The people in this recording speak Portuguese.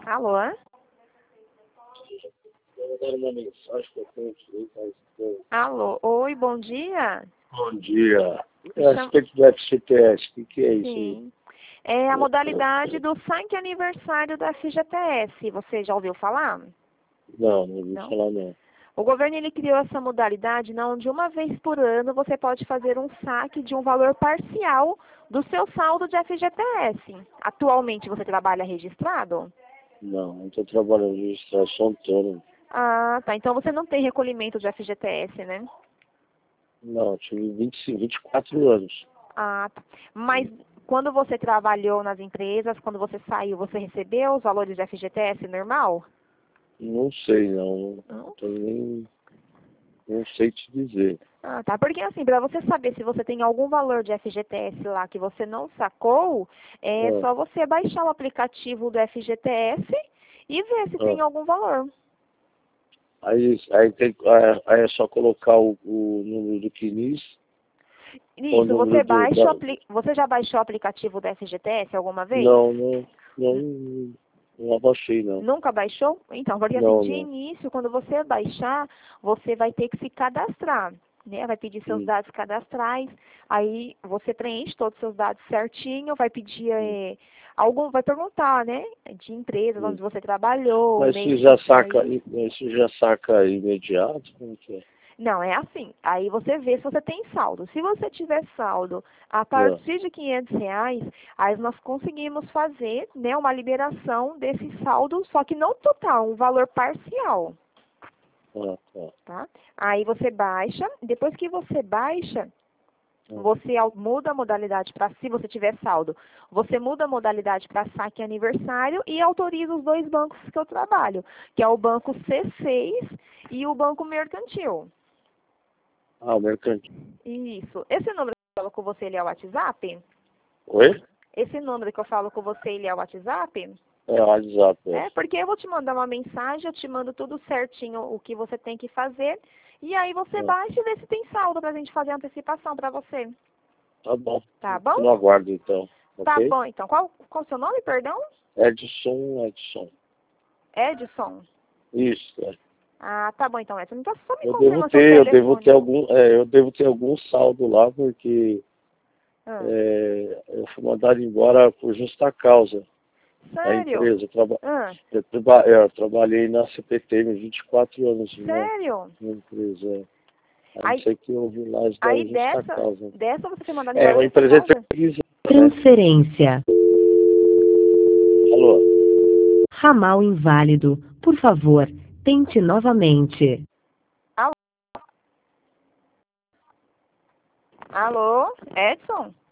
Alô? Vou dar uma mensagem que eu tenho que Alô? Oi, bom dia. Bom dia. É a respeito do FGTS, o que é isso aí? Sim. É a modalidade do saque aniversário da FGTS. Você já ouviu falar? Não ouvi Não. falar não. O governo ele criou essa modalidade onde uma vez por ano você pode fazer um saque de um valor parcial do seu saldo de FGTS. Atualmente você trabalha registrado? Não estou trabalhando em registração autônoma. Ah, tá. Então você não tem recolhimento de FGTS, né? Não, eu tive 24 anos. Ah, tá. Mas quando você trabalhou nas empresas, quando você saiu, você recebeu os valores de FGTS normal? Não sei, não. Não? Não sei te dizer. Ah, tá. Porque assim, para você saber se você tem algum valor de FGTS lá que você não sacou, é Ah, só você baixar o aplicativo do FGTS e ver se tem ah. algum valor. Aí é só colocar o número do CNIS, o Isso, número você já baixou o aplicativo do FGTS alguma vez? não, não abaixei, não. Nunca baixou? Então, porque assim, Não, de não. início, quando você baixar, você vai ter que se cadastrar, né? Vai pedir seus Hum, dados cadastrais, aí você preenche todos os seus dados certinho, vai pedir hum, vai perguntar, né? De empresas hum. onde você trabalhou, Mas mês que saiu. isso já saca imediato? Como que é? Não, é assim. Aí você vê se você tem saldo. Se você tiver saldo a Ah, partir de R$ 500, aí nós conseguimos fazer, né, uma liberação desse saldo, só que não total, um valor parcial. tá. Tá? Aí você baixa, depois que você baixa, Ah, você muda a modalidade para, se você tiver saldo, você muda a modalidade para saque aniversário e autoriza os dois bancos que eu trabalho, que é o banco C6 e o banco mercantil. o mercantil. Isso. Esse número que eu falo com você, ele é o WhatsApp? Oi? Esse número que eu falo com você, ele é o WhatsApp? É o WhatsApp, é. É, porque eu vou te mandar uma mensagem, eu te mando tudo certinho o que você tem que fazer, e aí você É. baixa e vê se tem saldo pra gente fazer a antecipação pra você. Tá bom. Tá bom? Fico no aguardo, então. Tá Ok? bom, então. Qual o seu nome, perdão? Edson. Edson. Isso, é. Ah, tá bom então, Edson. Então só me Eu devo confirma seu ter, eu devo ter telefone. algum, eu devo ter algum saldo lá, porque Ah, eu fui mandado embora por justa causa da sério? empresa. Ah, Eu trabalhei na CPTM 24 anos sério? na empresa. A não Aí, ser que houve lá, eles aí deram justa causa. dessa você foi mandado É, embora uma justa empresa causa? terceirizada, né? Transferência. Alô? Ramal inválido. Por favor, tente novamente. Alô? Alô? Edson?